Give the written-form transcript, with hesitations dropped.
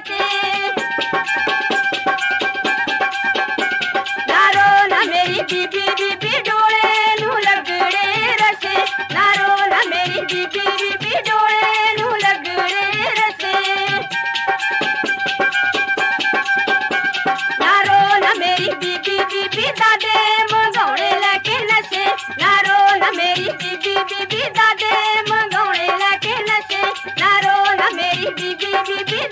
रचे। नारो ना मेरी बीबी बीबी डोले नू लगड़े रसे। नारो ना मेरी बीबी बीबी डोले नू लगड़े रसे। नारो ना मेरी बीबी बीबी दादे मंगौड़े लेके नसे। नारो ना मेरी बीबी बीबी दादे मंगौड़े लेके नसे। नारो ना मेरी बीबी बीबी